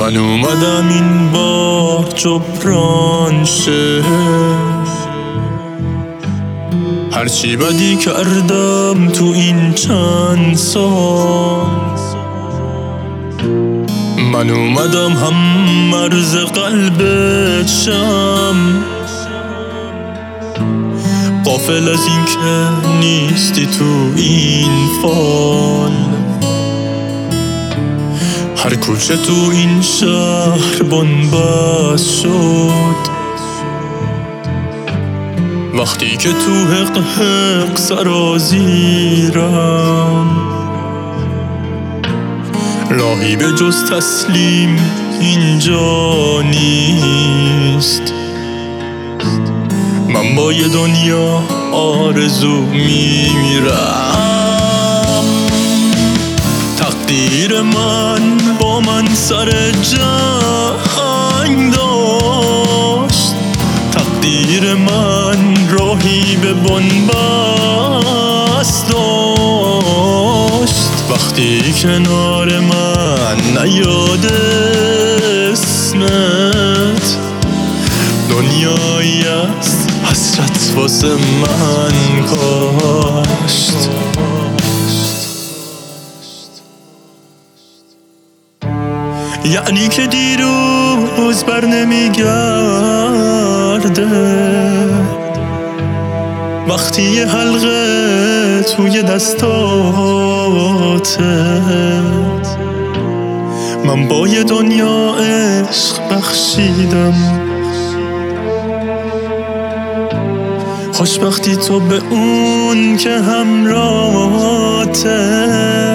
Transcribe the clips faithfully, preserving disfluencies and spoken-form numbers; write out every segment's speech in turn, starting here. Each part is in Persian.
من اومدم این بار جبران شه، هرچی بدی کردم تو این چند سال. من اومدم هم مرز قلبت شم، غافل از این که نیستی تو این فال. هر کوچه تو این شهر بنبست شد، وقتی که تو حق حق سرازیرم. راهی به جز تسلیم اینجا نیست، من با یه دنیا آرزو میمیرم. تقدیر من با من سر جنگ داشت، تقدیر من راهی به بنبست داشت. وقتی کنار من نیاد اسمت، دنیایی است حسرت واسه من کاشت. یعنی که دیروز بر نمیگرده، وقتی یه حلقه توی دستاته. من با یه دنیا عشق بخشیدم، خوشبختی تو به اون که همراهته.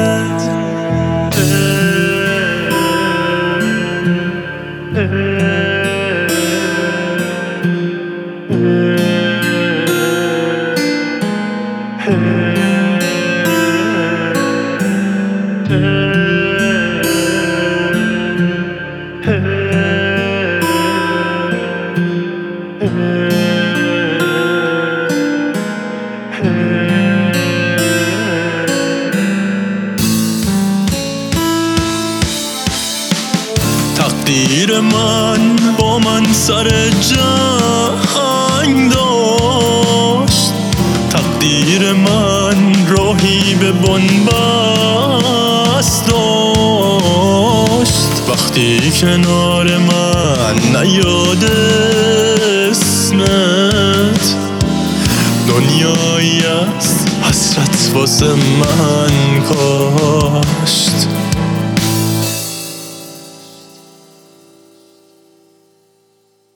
تقدیر من با من سر جنگ داشت، تقدیر من راهی به بنبست داشت. وقتی کنار من نیاد اسمت، دنیایی است حسرت واسه من کاشت.